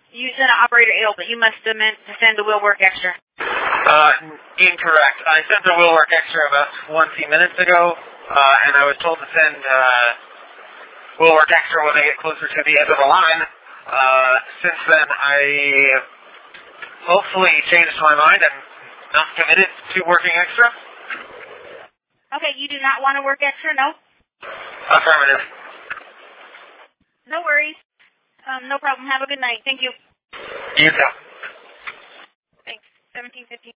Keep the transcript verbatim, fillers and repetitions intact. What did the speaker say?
You sent an operator ill, but you must have meant to send the will work extra. Uh, incorrect. I sent the will work extra about twenty minutes ago, uh, and I was told to send uh, will work extra when I get closer to the end of the line. Uh, since then, I hopefully changed my mind and not committed to working extra. Okay, you do not want to work extra, no? Affirmative. No worries. Um, no problem. Have a good night. Thank you. You too. Thanks. seventeen fifteen.